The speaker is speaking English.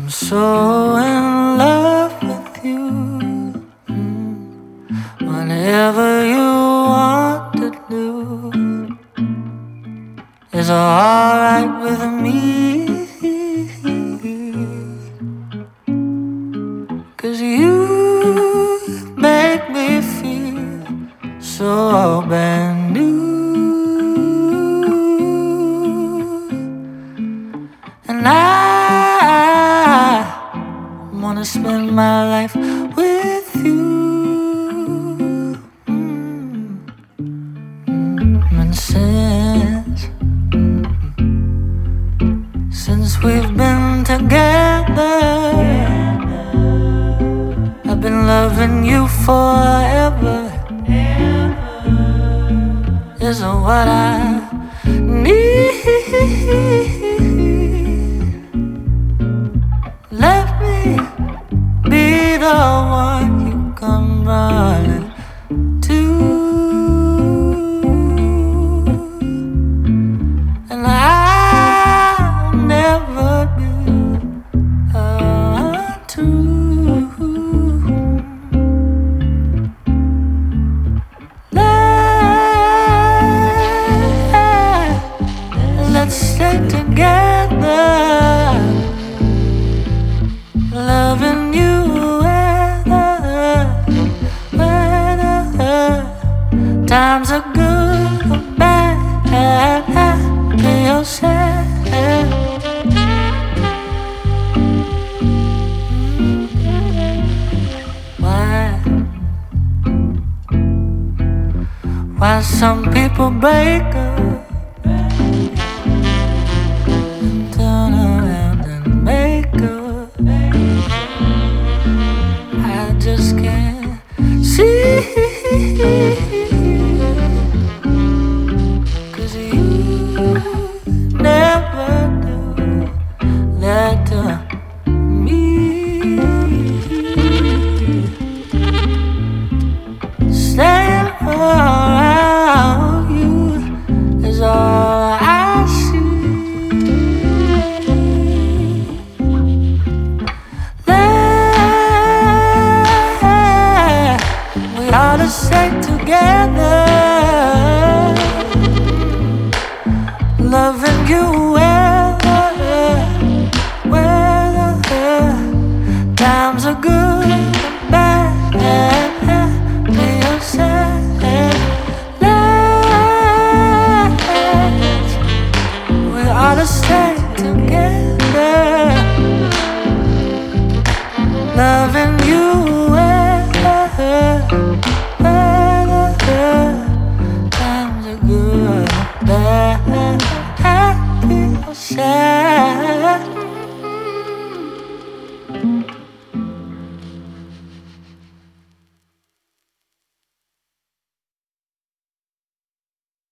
so in love with you. Whatever you want to do is alright with me. 'Cause you make me feel so brand new. And I wanna spend my life with you. And since we've been together, I've been loving you forever. Is what I need. Let me be the one you come running to, and I'll never be untrue. Let's stay together, loving you whether times are good or bad, happy or sad. Why some people break up and turn around and make up? I just can't see. 'Cause you never do that to me. Staying around you is all I see. We ought to stay together, loving you whether times are good.